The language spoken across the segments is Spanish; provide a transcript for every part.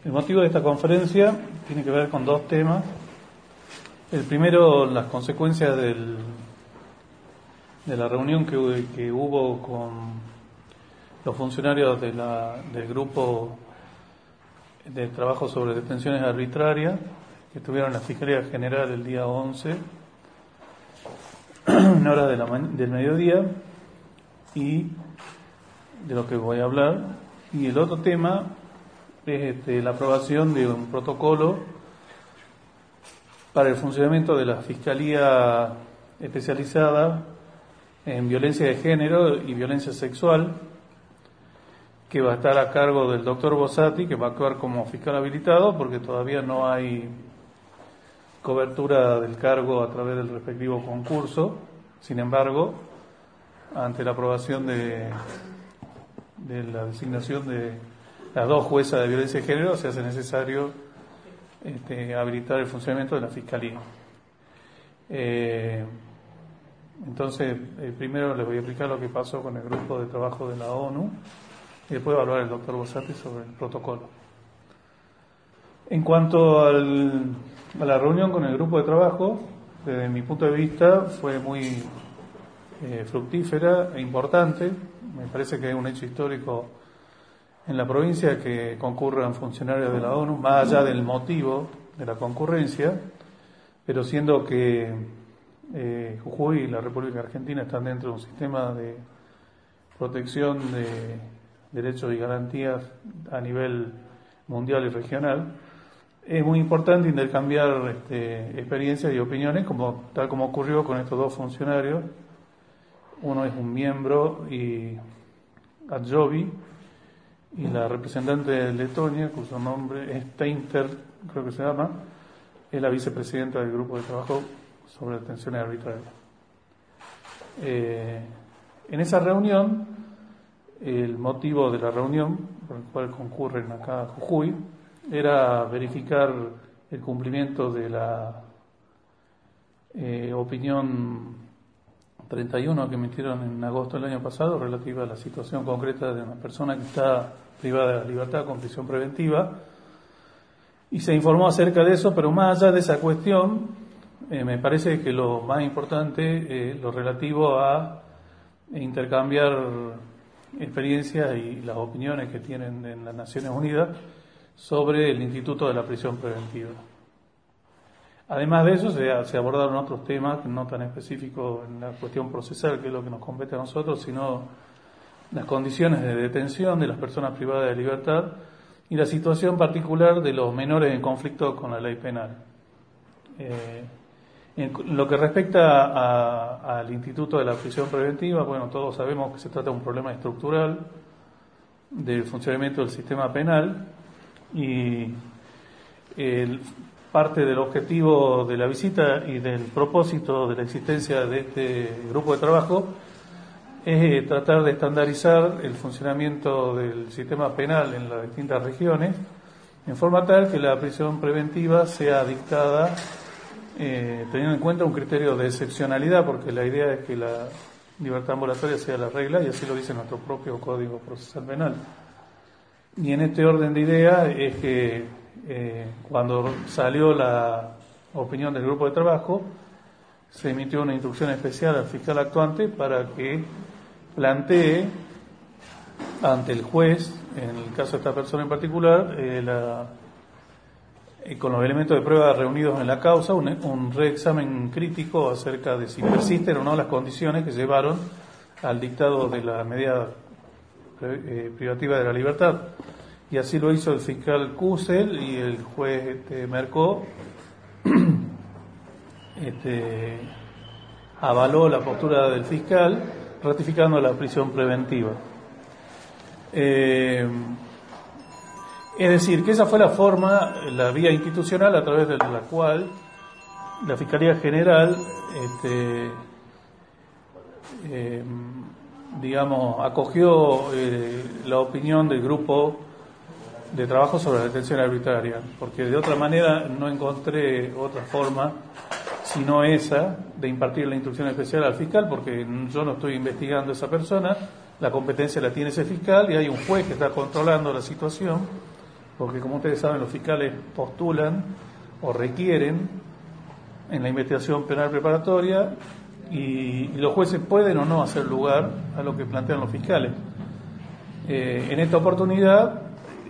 El motivo de esta conferencia tiene que ver con dos temas. El primero, las consecuencias de la reunión que hubo con los funcionarios del grupo de trabajo sobre detenciones arbitrarias, que estuvieron en la Fiscalía General el día 11, en hora del mediodía, y de lo que voy a hablar. Y el otro tema es la aprobación de un protocolo para el funcionamiento de la Fiscalía Especializada en Violencia de Género y Violencia Sexual, que va a estar a cargo del doctor Bossati, que va a actuar como fiscal habilitado, porque todavía no hay cobertura del cargo a través del respectivo concurso. Sin embargo, ante la aprobación de la designación de las dos juezas de violencia de género, se hace necesario habilitar el funcionamiento de la Fiscalía. Entonces, primero les voy a explicar lo que pasó con el grupo de trabajo de la ONU y después va a hablar el doctor Bossati sobre el protocolo. En cuanto a la reunión con el grupo de trabajo, desde mi punto de vista fue muy fructífera e importante. Me parece que es un hecho histórico en la provincia que concurran funcionarios de la ONU, más allá del motivo de la concurrencia, pero siendo que Jujuy y la República Argentina están dentro de un sistema de protección de derechos y garantías a nivel mundial y regional, es muy importante intercambiar experiencias y opiniones, tal como ocurrió con estos dos funcionarios. Uno es un miembro y Adjovi, y la representante de Letonia, cuyo nombre es Steinter, creo que se llama, es la vicepresidenta del grupo de trabajo sobre detenciones arbitrarias. En esa reunión, el motivo de la reunión por el cual concurren acá a Jujuy era verificar el cumplimiento de la opinión 31 que emitieron en agosto del año pasado relativa a la situación concreta de una persona que está privada de la libertad con prisión preventiva, y se informó acerca de eso. Pero más allá de esa cuestión, me parece que lo más importante es lo relativo a intercambiar experiencias y las opiniones que tienen en las Naciones Unidas sobre el Instituto de la Prisión Preventiva. Además de eso, se abordaron otros temas no tan específicos en la cuestión procesal, que es lo que nos compete a nosotros, sino las condiciones de detención de las personas privadas de libertad y la situación particular de los menores en conflicto con la ley penal. En lo que respecta al Instituto de la Prisión Preventiva, bueno, todos sabemos que se trata de un problema estructural del funcionamiento del sistema penal, y parte del objetivo de la visita y del propósito de la existencia de este grupo de trabajo es tratar de estandarizar el funcionamiento del sistema penal en las distintas regiones, en forma tal que la prisión preventiva sea dictada teniendo en cuenta un criterio de excepcionalidad, porque la idea es que la libertad ambulatoria sea la regla, y así lo dice nuestro propio Código Procesal Penal. Y en este orden de ideas es que cuando salió la opinión del grupo de trabajo, se emitió una instrucción especial al fiscal actuante para que plantee ante el juez, en el caso de esta persona en particular, con los elementos de prueba reunidos en la causa, un reexamen crítico acerca de si persisten o no las condiciones que llevaron al dictado de la medida privativa de la libertad. Y así lo hizo el fiscal Kusel, y el juez Mercó avaló la postura del fiscal, ratificando la prisión preventiva. Es decir, que esa fue la forma, la vía institucional a través de la cual la Fiscalía General acogió la opinión del grupo de trabajo sobre la detención arbitraria, porque de otra manera no encontré otra forma sino esa de impartir la instrucción especial al fiscal, porque yo no estoy investigando a esa persona, la competencia la tiene ese fiscal y hay un juez que está controlando la situación, porque como ustedes saben, los fiscales postulan o requieren en la investigación penal preparatoria y los jueces pueden o no hacer lugar a lo que plantean los fiscales. En esta oportunidad,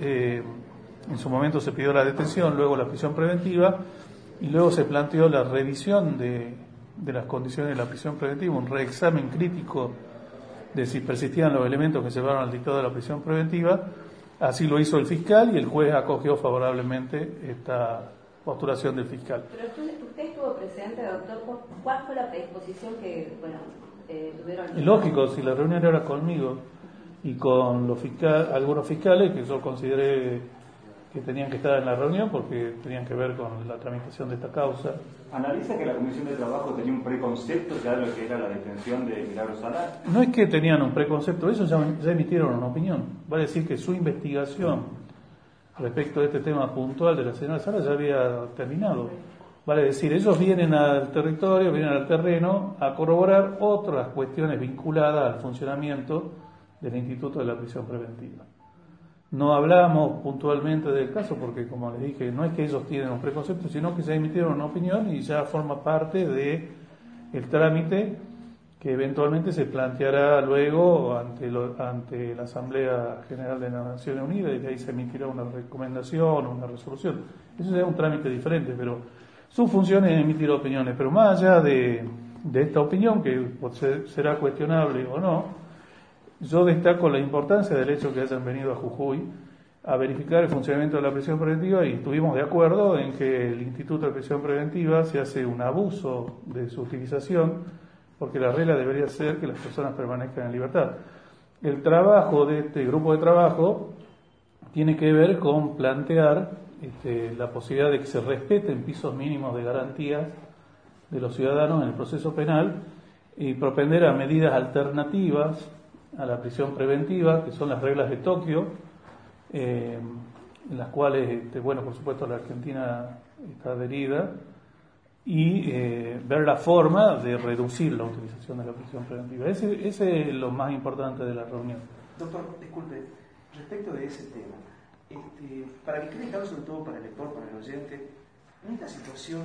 en su momento se pidió la detención, luego la prisión preventiva y luego se planteó la revisión de las condiciones de la prisión preventiva, un reexamen crítico de si persistían los elementos que llevaron al dictado de la prisión preventiva. Así lo hizo el fiscal y el juez acogió favorablemente esta postulación del fiscal. Pero usted estuvo presente, doctor, ¿cuál fue la predisposición que tuvieron? Lógico, si la reunión era conmigo y con los algunos fiscales que yo consideré que tenían que estar en la reunión porque tenían que ver con la tramitación de esta causa. ¿Analiza que la Comisión de Trabajo tenía un preconcepto ya de lo que era la detención de Milagros Sala? No es que tenían un preconcepto, ellos ya emitieron una opinión. Vale decir que su investigación respecto de este tema puntual de la señora Sala ya había terminado. Vale decir, ellos vienen al territorio, vienen al terreno a corroborar otras cuestiones vinculadas al funcionamiento del Instituto de la Prisión Preventiva. No hablamos puntualmente del caso porque, como les dije, no es que ellos tienen un preconcepto, sino que ya emitieron una opinión y ya forma parte de el trámite que eventualmente se planteará luego ante la Asamblea General de las Naciones Unidas y de ahí se emitirá una recomendación o una resolución. Eso es un trámite diferente, pero su función es emitir opiniones. Pero más allá de esta opinión, que será cuestionable o no, yo destaco la importancia del hecho que hayan venido a Jujuy a verificar el funcionamiento de la prisión preventiva y estuvimos de acuerdo en que el Instituto de Prisión Preventiva se hace un abuso de su utilización porque la regla debería ser que las personas permanezcan en libertad. El trabajo de este grupo de trabajo tiene que ver con plantear la posibilidad de que se respeten pisos mínimos de garantías de los ciudadanos en el proceso penal y propender a medidas alternativas a la prisión preventiva, que son las reglas de Tokio, en las cuales, por supuesto, la Argentina está adherida, y ver la forma de reducir la utilización de la prisión preventiva. Ese es lo más importante de la reunión. Doctor, disculpe, respecto de ese tema, para que quede claro, sobre todo para el lector, para el oyente, en esta situación,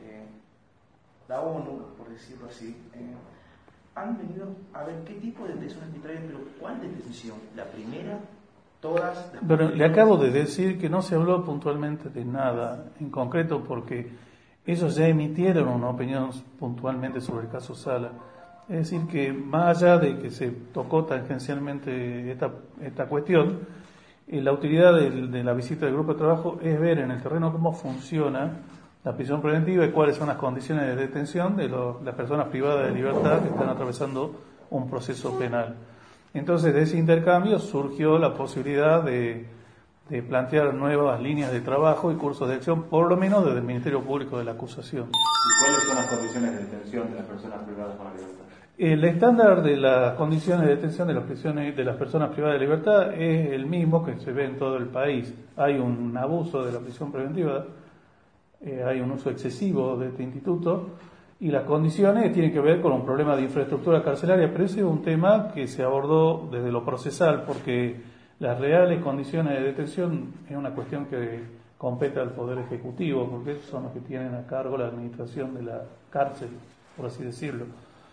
la ONU, por decirlo así, han venido a ver qué tipo de detención arbitraria, pero ¿cuál detención? ¿La primera? ¿Todas? Pero le acabo de decir que no se habló puntualmente de nada en concreto porque ellos ya emitieron una opinión puntualmente sobre el caso Sala. Es decir, que más allá de que se tocó tangencialmente esta cuestión, la utilidad de la visita del grupo de trabajo es ver en el terreno cómo funciona la prisión preventiva y cuáles son las condiciones de detención de las personas privadas de libertad que están atravesando un proceso penal. Entonces, de ese intercambio surgió la posibilidad de plantear nuevas líneas de trabajo y cursos de acción, por lo menos desde el Ministerio Público de la Acusación. ¿Y cuáles son las condiciones de detención de las personas privadas con la libertad? El estándar de las condiciones de detención de las personas privadas de libertad es el mismo que se ve en todo el país. Hay un abuso de la prisión preventiva, hay un uso excesivo de este instituto y las condiciones tienen que ver con un problema de infraestructura carcelaria, pero ese es un tema que se abordó desde lo procesal porque las reales condiciones de detención es una cuestión que compete al Poder Ejecutivo porque esos son los que tienen a cargo la administración de la cárcel, por así decirlo.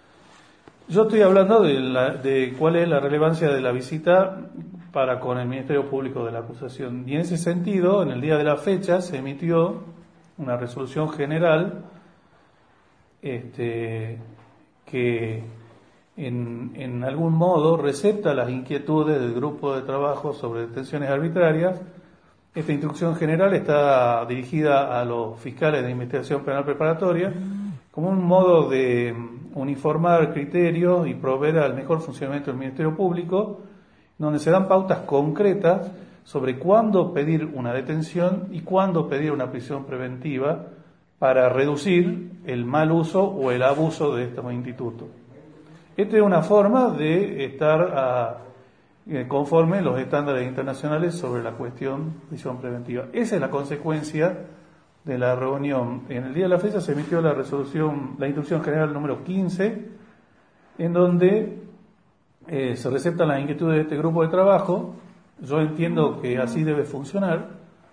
Yo estoy hablando de cuál es la relevancia de la visita para con el Ministerio Público de la Acusación y en ese sentido, en el día de la fecha se emitió una resolución general que en algún modo recepta las inquietudes del grupo de trabajo sobre detenciones arbitrarias. Esta instrucción general está dirigida a los fiscales de investigación penal preparatoria como un modo de uniformar criterios y proveer al mejor funcionamiento del Ministerio Público, donde se dan pautas concretas sobre cuándo pedir una detención y cuándo pedir una prisión preventiva para reducir el mal uso o el abuso de estos institutos. Esta es una forma de estar conforme los estándares internacionales sobre la cuestión de prisión preventiva. Esa es la consecuencia de la reunión. En el día de la fecha se emitió la instrucción general número 15, en donde se receptan las inquietudes de este grupo de trabajo. Yo entiendo que así debe funcionar,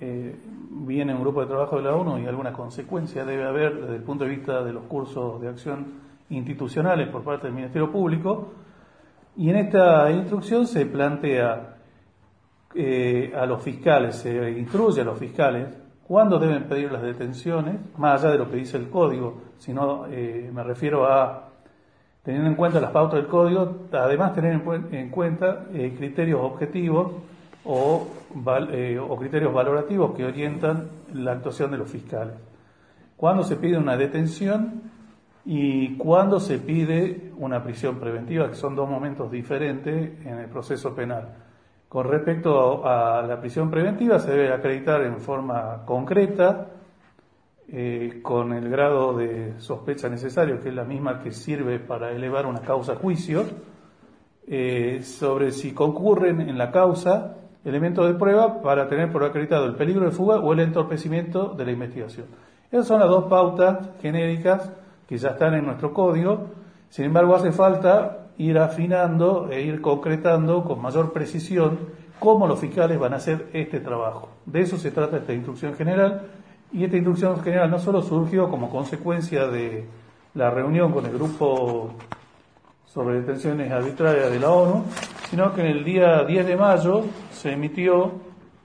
viene un grupo de trabajo de la ONU y alguna consecuencia debe haber desde el punto de vista de los cursos de acción institucionales por parte del Ministerio Público. Y en esta instrucción se plantea a los fiscales, se instruye a los fiscales cuándo deben pedir las detenciones, más allá de lo que dice el código, sino me refiero a, teniendo en cuenta las pautas del código, además tener en cuenta criterios objetivos o criterios valorativos que orientan la actuación de los fiscales. Cuándo se pide una detención y cuándo se pide una prisión preventiva, que son dos momentos diferentes en el proceso penal. Con respecto a la prisión preventiva, se debe acreditar en forma concreta, con el grado de sospecha necesario, que es la misma que sirve para elevar una causa a juicio, sobre si concurren en la causa elementos de prueba para tener por acreditado el peligro de fuga o el entorpecimiento de la investigación. Esas son las dos pautas genéricas que ya están en nuestro código. Sin embargo, hace falta ir afinando e ir concretando con mayor precisión cómo los fiscales van a hacer este trabajo. De eso se trata esta instrucción general, y esta instrucción general no solo surgió como consecuencia de la reunión con el grupo sobre detenciones arbitrarias de la ONU, sino que en el día 10 de mayo se emitió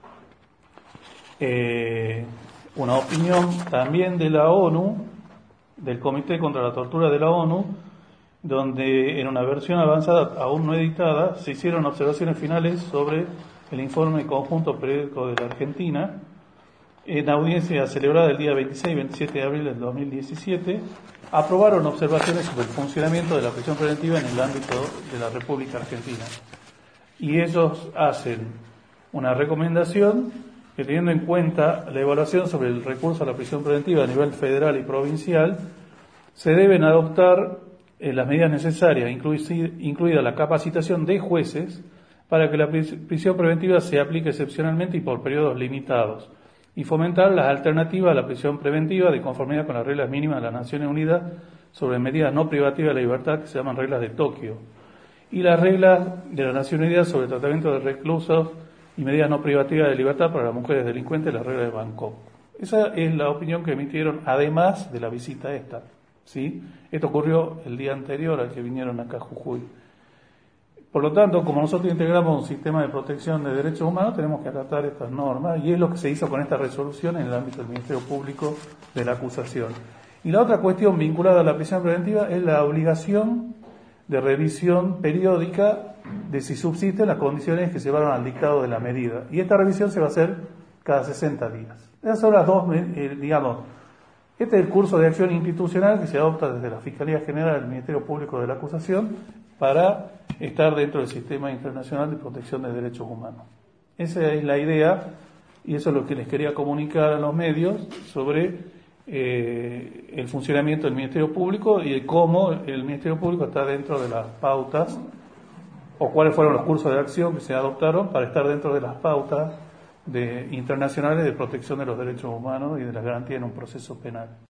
una opinión también de la ONU, del Comité contra la Tortura de la ONU, donde en una versión avanzada aún no editada se hicieron observaciones finales sobre el informe conjunto periódico de la Argentina. En audiencia celebrada el día 26 y 27 de abril del 2017, aprobaron observaciones sobre el funcionamiento de la prisión preventiva en el ámbito de la República Argentina. Y ellos hacen una recomendación que, teniendo en cuenta la evaluación sobre el recurso a la prisión preventiva a nivel federal y provincial, se deben adoptar las medidas necesarias, incluida la capacitación de jueces, para que la prisión preventiva se aplique excepcionalmente y por periodos limitados, y fomentar las alternativas a la prisión preventiva de conformidad con las reglas mínimas de las Naciones Unidas sobre medidas no privativas de la libertad, que se llaman reglas de Tokio, y las reglas de las Naciones Unidas sobre tratamiento de reclusos y medidas no privativas de libertad para las mujeres delincuentes, las reglas de Bangkok. Esa es la opinión que emitieron, además de la visita esta. ¿Sí? Esto ocurrió el día anterior al que vinieron acá a Jujuy. Por lo tanto, como nosotros integramos un sistema de protección de derechos humanos, tenemos que acatar estas normas, y es lo que se hizo con esta resolución en el ámbito del Ministerio Público de la acusación. Y la otra cuestión vinculada a la prisión preventiva es la obligación de revisión periódica de si subsisten las condiciones que llevaron al dictado de la medida. Y esta revisión se va a hacer cada 60 días. Esas son las dos, este es el curso de acción institucional que se adopta desde la Fiscalía General del Ministerio Público de la Acusación para estar dentro del Sistema Internacional de Protección de Derechos Humanos. Esa es la idea, y eso es lo que les quería comunicar a los medios sobre el funcionamiento del Ministerio Público y de cómo el Ministerio Público está dentro de las pautas, o cuáles fueron los cursos de acción que se adoptaron para estar dentro de las pautas internacionales de protección de los derechos humanos y de la garantía en un proceso penal.